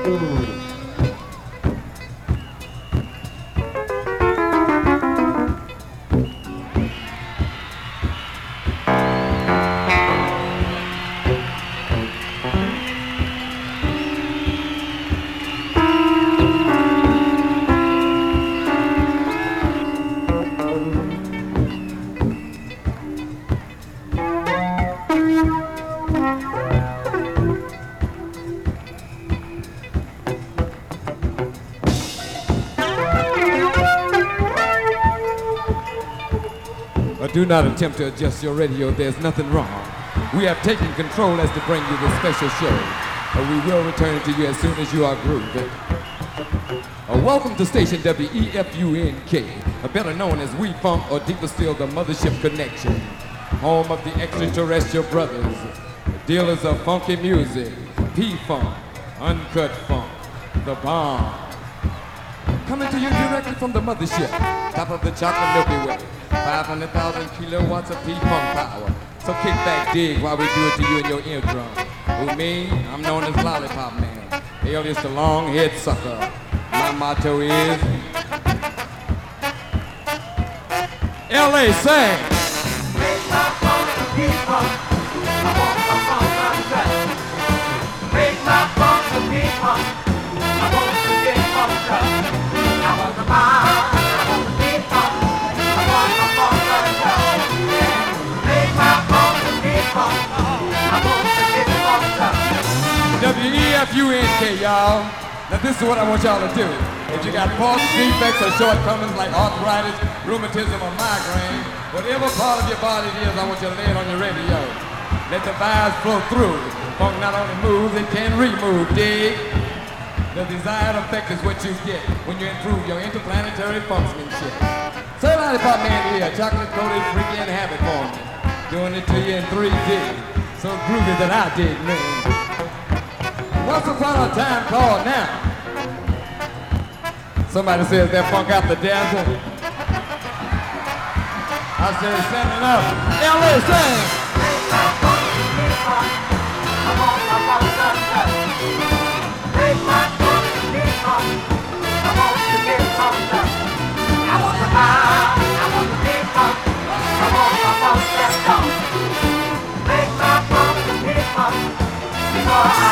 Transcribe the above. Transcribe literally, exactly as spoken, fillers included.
Do not attempt to adjust your radio, there's nothing wrong. We have taken control as to bring you this special show. Uh, we will return to you as soon as you are grooved. Uh, welcome to station W E F U N K, uh, better known as We Funk, or deeper still, the Mothership Connection. Home of the extraterrestrial brothers, dealers of funky music, P-Funk, Uncut Funk, The Bomb. Coming to you directly from the Mothership, top of the chocolate Milky Way. five hundred thousand kilowatts of P-Funk power. So kick back, dig while we do it to you in your eardrum. Who me? I'm known as Lollipop Man, alias the long-head sucker. My motto is L A sing. Make my funk a P-Funk. I want my funk uncut. Make my funk a P-Funk. I want to get funked up. I want the bomb. I want the P-Funk. I want my funk uncut. Make my funk a P-Funk. I want to get funked up. W E F U N K, y'all. Now this is what I want y'all to do. If you got faults, defects, or shortcomings like arthritis, rheumatism, or migraine, whatever part of your body it is, I want you to lay it on your radio. Let the vibes flow through. Funk not only moves, it can remove, dig? The desired effect is what you get when you improve your interplanetary functionship. Say Lollipop Man here, chocolate-coated freaky and habit for me. Doing it to you in three D. So groovy that I dig, man. Once upon a time called now. Somebody says they're funk out the desert. I said standing up. L A sing. Make my funk a P-Funk. I want my funk uncut. Make my funk a P-Funk. I want to get funked up. I want the bomb. I want the P-Funk. I want my funk set up. Make my funk a P-Funk. Before I